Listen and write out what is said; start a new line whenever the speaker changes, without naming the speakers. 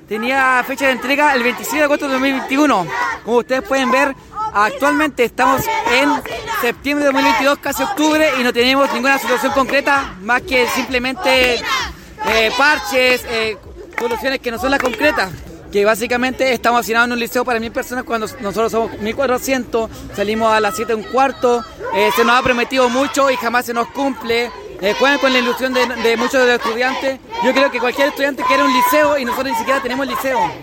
tenía fecha de entrega el 26 de agosto de 2021. Como ustedes pueden ver, actualmente estamos en septiembre de 2022, casi octubre, y no tenemos ninguna solución concreta, más que simplemente parches, soluciones que no son las concretas. Que básicamente estamos asignados en un liceo para 1000 personas cuando nosotros somos 1400, salimos a las 7:15, se nos ha prometido mucho y jamás se nos cumple. Juegan con la ilusión de muchos de los estudiantes. Yo creo que cualquier estudiante quiere un liceo y nosotros ni siquiera tenemos liceo.